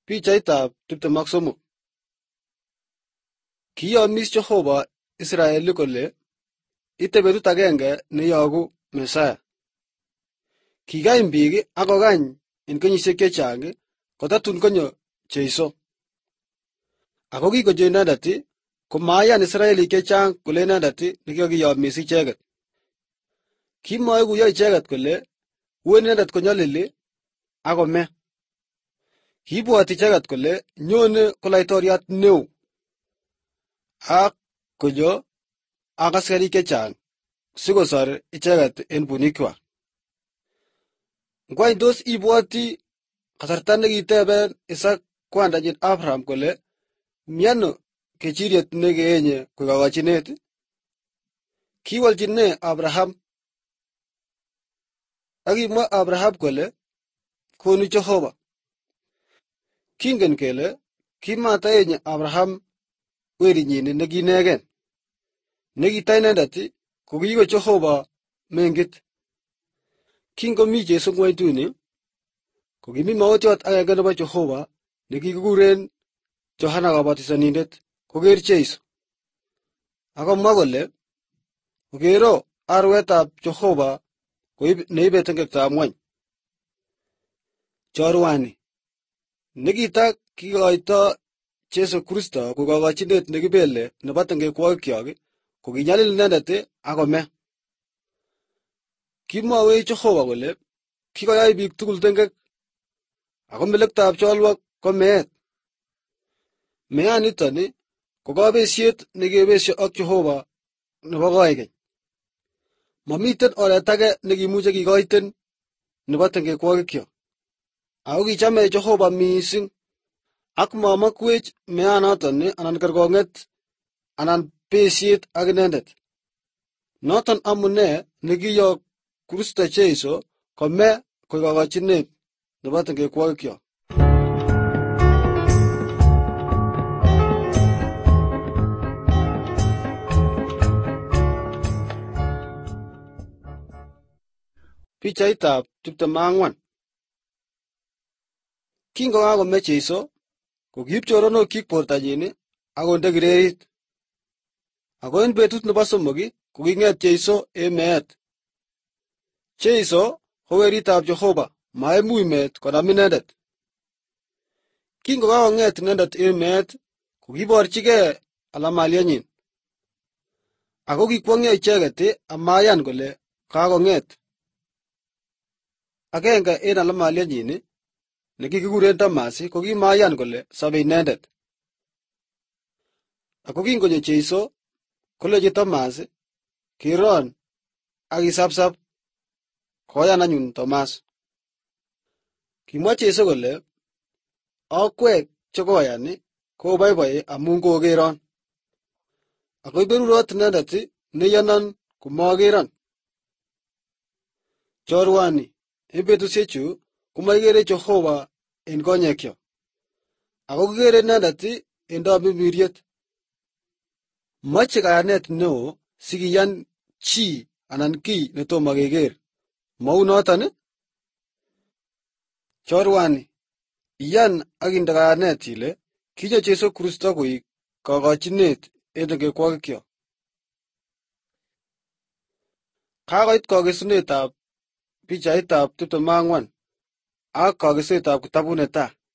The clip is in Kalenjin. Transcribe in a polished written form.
Pichaitab 23. Kiyomis Jehova Israel kole ite betut agenge neyogu Mesaya. Kikany biik akokany en kenyisiek chechang kotatun konyo Jeiso. Ako kikonyo inendet komaiyan Israelik chechang kole inendet nekikokiyomis icheket. Kimwoe kuyo icheket kole uen inendet konyolili akome. Kiibwoti icheket kole nyone ko laitoriat neo ak konyo ak askarik chechang sikosor icheket en bunikwak. Ngwany tos ibwoti kasarta nekiteben Isaac kwandanyin Abraham kole miano kechiriet nekeenye koik kokochinet? Kiwolchin ne Abraham? Akimwa Abraham kole konu Jehova. Kingen kele kimataenye Abraham werinyin nekiinegen, nekita inendet kokiko Jehova mengit. Kingomi Jesu ng'wonytuni, kokimi maotiot agenge nebo Jehova nekikikuren Johana Kabatisonindet koker Jeiso. Akomwa kole kokero arwetab Jehova neibe tengektab ng'wony. Chorwani nekitakikoito Jesu Kristo koik kokochinet nekibele nebo tengekwokikyok kokinyalil inendet akome. Kimwowech Jehova kole kikoyai biik tugul tengek, ako melektab cholwok ko meet. Meaniton ko kabesiet nekebesio ak Jehova nebo koikeny. Mamiten oret age nekimuche kikoiten nebo tengekwokikyok. Ako kichame Jehova mising ak mamakwech meanoton anan kerkong'et anan besiet ak inendet. Noton amune nekiyok Kristo Jeiso kome koik kokochinet nebo tengekwokikyok. Pichaitab 24. Kingokakome Jeiso, kokiib choronokchik bortanyin akonde kirerit. Ako en betut nebo somok koking'et Jeiso en meet. Jeiso ko weritab Jehova, maimuch meet konam inendet. Kingokakong'et inendet en meet, kokiborchigei alamalienyin. Ako kikwong'yo icheket amaiyan kole kakong'et. Agenge en alamalienyin nekikikuren Tomas kokimaiyan kole sobe inendet. Ako kingonyo Jeiso kolenji Tomas, keron ak isapsap. Koyan anyun Tomas. Kimwa Jeiso kole akwek chekoyan koboiboi amun kokeron. Ako iberurot inendet neiyonon komakeron. Chorwani, en betusiechu komakikere Jehova en konyekyok. Ako kikere inendet en tamirmiriet. Moche kayanet neo sikiyan chi anan kiy netomo keker. Mau noton? Chorwani, iyan ak inde kayanet ile kinyo Jesu Kristo koik kokochinet en tengekwokikyok. Kakoit kokesunetab pichaitab 24 ak kokesetab kitabut netai.